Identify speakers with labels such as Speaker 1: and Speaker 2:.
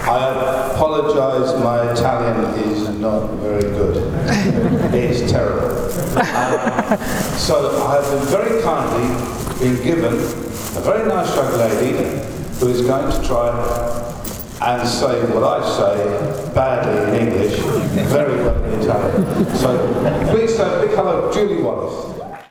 Speaker 1: I apologise, my Italian is not very good. It's terrible. So I have been very kindly been given a very nice young lady who is going to try and say what I say badly in English, very well in Italian. So please say a big hello, Julie Wallace.